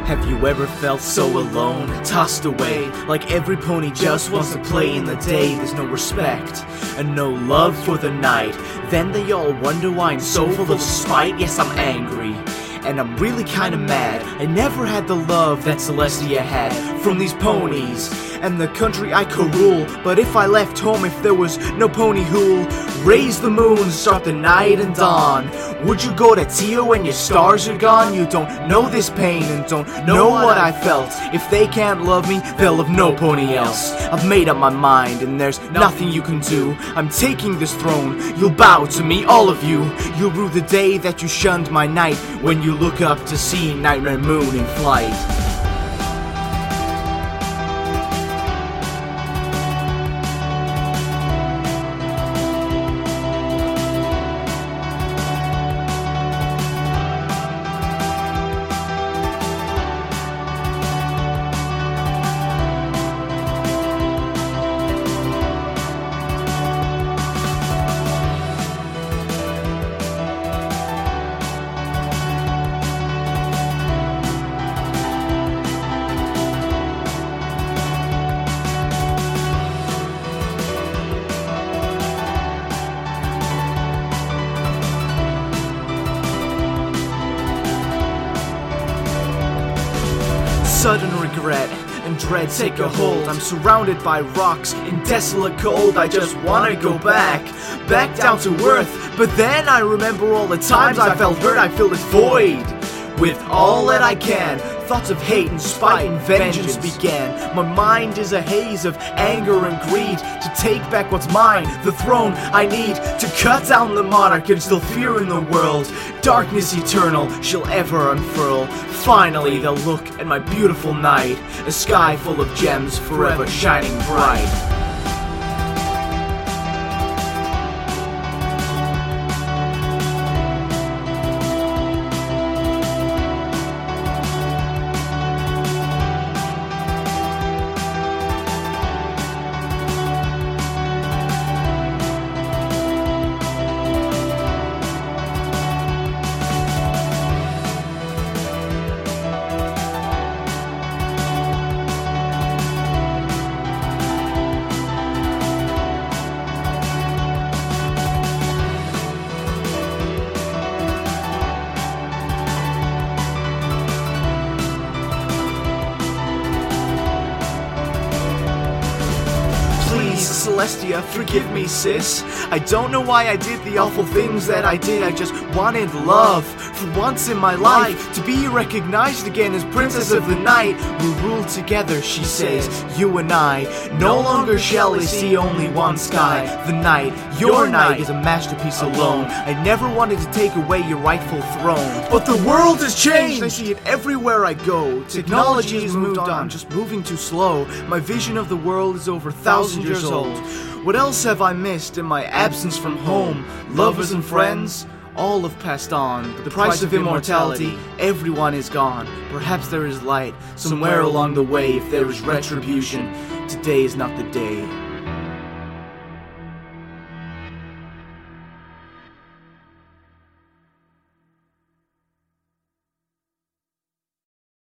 Have you ever felt so alone, tossed away, like every pony just wants to play in the day? There's no respect and no love for the night. Then they all wonder why I'm so full of spite. Yes, I'm angry, and I'm really kinda mad. I never had the love that Celestia had from these ponies and the country I could rule. But if I left home, if there was no pony who'll raise the moon, start the night and dawn, would you go to Tio when your stars are gone? You don't know this pain and don't know what I felt. If they can't love me, they'll love no pony else. I've made up my mind and there's nothing you can do. I'm taking this throne, you'll bow to me, all of you. You'll rue the day that you shunned my night, when you look up to see Nightmare Moon in flight. Sudden regret and dread take a hold. I'm surrounded by rocks in desolate cold. I just wanna go back down to earth. But then I remember all the times I felt hurt. I fill this void with all that I can. Thoughts of hate and spite and vengeance began. My mind is a haze of anger and greed to take back what's mine, the throne I need to cut down the monarch and still fear in the world. Darkness eternal shall ever unfurl. Finally they'll look at my beautiful night, a sky full of gems forever shining bright. Celestia, forgive me, sis. I don't know why I did the awful things that I did. I just wanted love for once in my life, to be recognized again as Princess of the Night. We'll rule together, she says, you and I. No longer shall they see only one sky. The night, your night, is a masterpiece alone. I never wanted to take away your rightful throne, but the world has changed. I see it everywhere I go. Technology has moved on, I'm just moving too slow. My vision of the world is over 1,000 years old. What else have I missed in my absence from home? Lovers and friends, all have passed on. The price of immortality, everyone is gone. Perhaps there is light somewhere along the way. If there is retribution, today is not the day.